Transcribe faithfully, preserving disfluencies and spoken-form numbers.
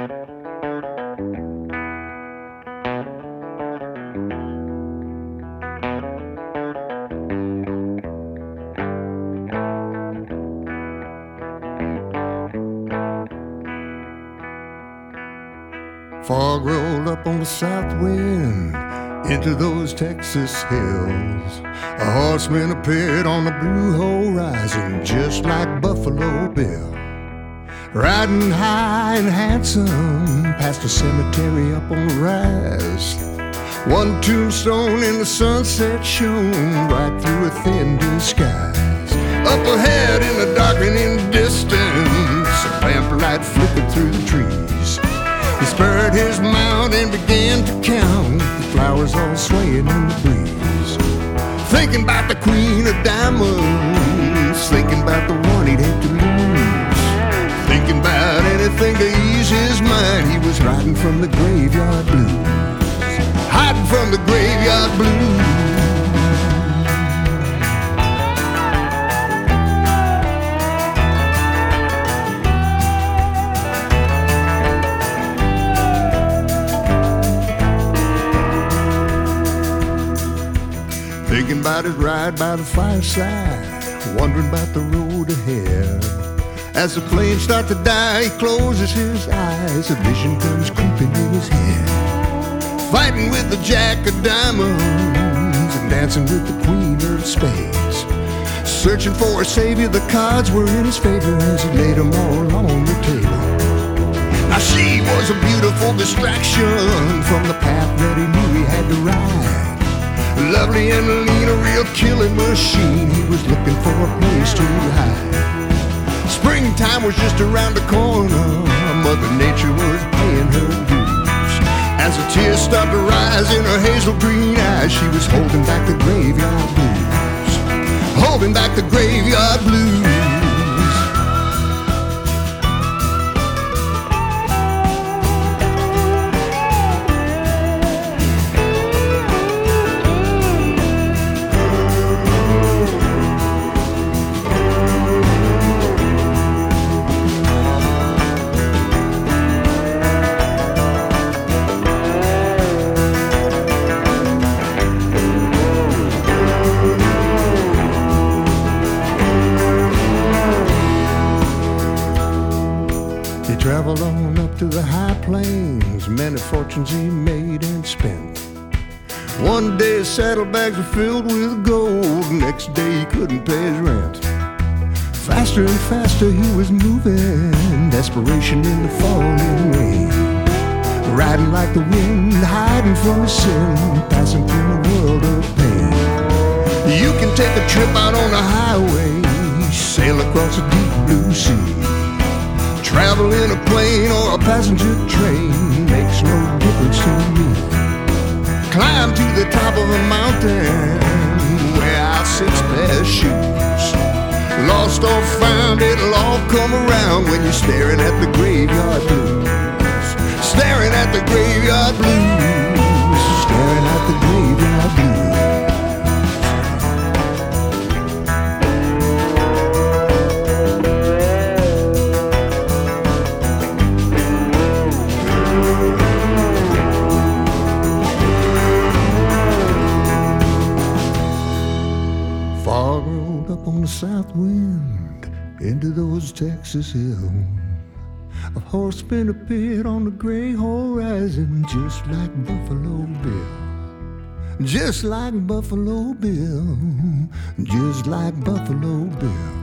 Fog rolled up on the south wind into those Texas hills. A horseman appeared on the blue horizon just like Buffalo Bill. Riding high and handsome past a cemetery up on the rise. One tombstone in the sunset shone right through a thin disguise. Up ahead in the darkening distance, a lamplight flickered through the trees. He spurred his mount and began to count the flowers all swaying in the breeze. Thinking about the queen of diamonds, thinking about the one he'd hate to lose. Thinking about anything to ease his mind, he was hiding from the graveyard blues. Hiding from the graveyard blues. Thinking about his ride by the fireside, wondering about the road ahead. As the flames start to die, he closes his eyes, a vision comes creeping in his head. Fighting with the jack of diamonds and dancing with the queen of spades. Searching for a savior, the cards were in his favor as he laid them all on the table. Now she was a beautiful distraction from the path that he knew he had to ride. Lovely and lean, a real killing machine. He was looking for a place to hide. Springtime was just around the corner. Mother Nature was paying her dues. As the tears started to rise in her hazel green eyes, she was holding back the graveyard blues. Holding back the graveyard blues. Traveled on up to the high plains, many fortunes he made and spent. One day his saddlebags were filled with gold, next day he couldn't pay his rent. Faster and faster he was moving, desperation in the falling rain. Riding like the wind, hiding from his sin, passing through a world of pain. You can take a trip out on the highway, sail across a deep blue sea. Travel in a plane or a passenger train makes no difference to me. Climb to the top of a mountain, wear out six pairs of shoes. Lost or found, it'll all come around when you're staring at the graveyard blues. Staring at the graveyard blues. Staring at the graveyard blues. Fog rolled up on the south wind into those Texas hills. A horseman appeared on the gray horizon just like Buffalo Bill. Just like Buffalo Bill. Just like Buffalo Bill.